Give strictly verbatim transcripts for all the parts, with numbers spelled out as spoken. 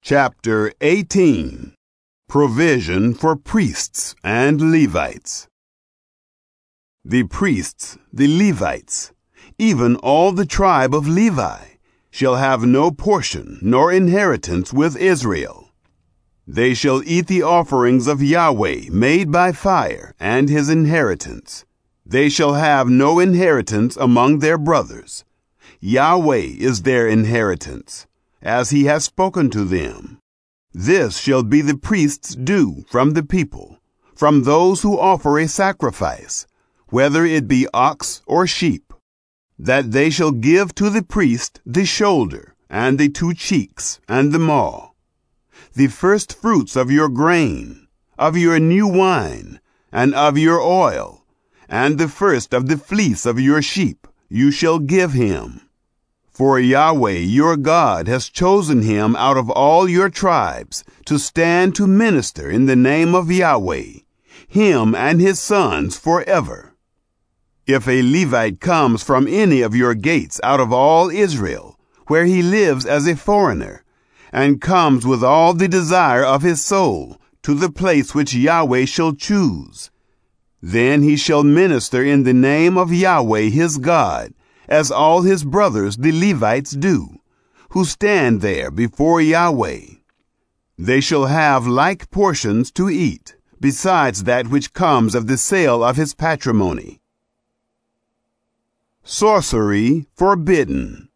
Chapter eighteen. Provision for Priests and Levites. The priests, the Levites, even all the tribe of Levi, shall have no portion nor inheritance with Israel. They shall eat the offerings of Yahweh made by fire and his inheritance. They shall have no inheritance among their brothers. Yahweh is their inheritance, as he has spoken to them. This shall be the priest's due from the people, from those who offer a sacrifice, whether it be ox or sheep, that they shall give to the priest the shoulder, and the two cheeks, and the maw. The first fruits of your grain, of your new wine, and of your oil, and the first of the fleece of your sheep, you shall give him. For Yahweh your God has chosen him out of all your tribes to stand to minister in the name of Yahweh, him and his sons forever. If a Levite comes from any of your gates out of all Israel, where he lives as a foreigner, and comes with all the desire of his soul to the place which Yahweh shall choose, then he shall minister in the name of Yahweh his God, as all his brothers the Levites do, who stand there before Yahweh. They shall have like portions to eat, besides that which comes of the sale of his patrimony. Sorcery forbidden.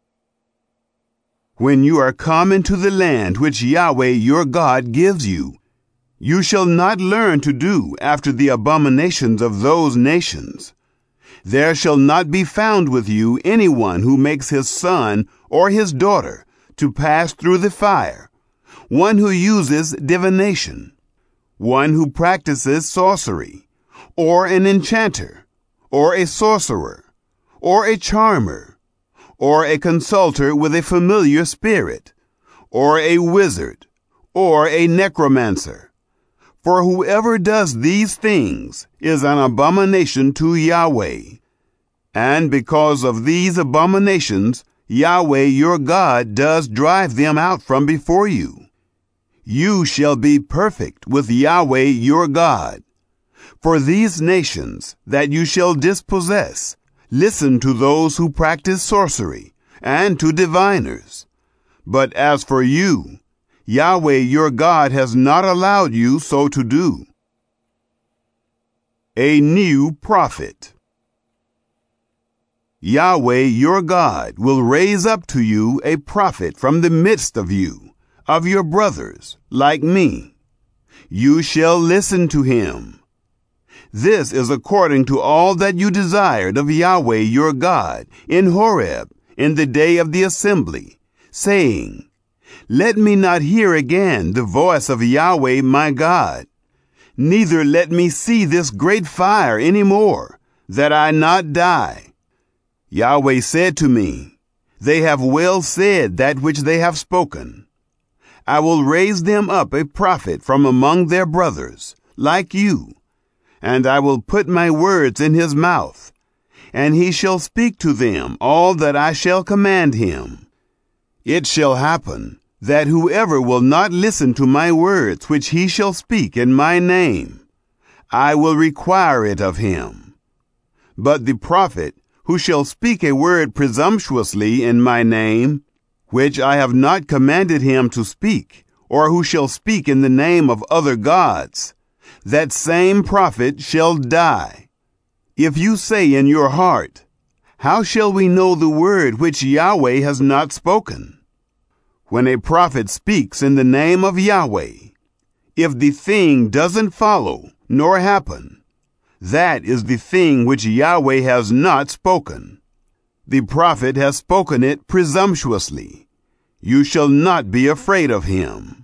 When you are come into the land which Yahweh your God gives you, you shall not learn to do after the abominations of those nations. There shall not be found with you anyone who makes his son or his daughter to pass through the fire, one who uses divination, one who practices sorcery, or an enchanter, or a sorcerer, or a charmer, or a consulter with a familiar spirit, or a wizard, or a necromancer. For whoever does these things is an abomination to Yahweh. And because of these abominations, Yahweh your God does drive them out from before you. You shall be perfect with Yahweh your God. For these nations that you shall dispossess, listen to those who practice sorcery, and to diviners. But as for you, Yahweh your God has not allowed you so to do. A new prophet. Yahweh your God will raise up to you a prophet from the midst of you, of your brothers, like me. You shall listen to him. This is according to all that you desired of Yahweh your God in Horeb in the day of the assembly, saying, Let me not hear again the voice of Yahweh my God, neither let me see this great fire any more, that I not die. Yahweh said to me, They have well said that which they have spoken. I will raise them up a prophet from among their brothers, like you, and I will put my words in his mouth, and he shall speak to them all that I shall command him. It shall happen that whoever will not listen to my words which he shall speak in my name, I will require it of him. But the prophet who shall speak a word presumptuously in my name, which I have not commanded him to speak, or who shall speak in the name of other gods, that same prophet shall die. If you say in your heart, How shall we know the word which Yahweh has not spoken? When a prophet speaks in the name of Yahweh, if the thing doesn't follow nor happen, that is the thing which Yahweh has not spoken. The prophet has spoken it presumptuously. You shall not be afraid of him.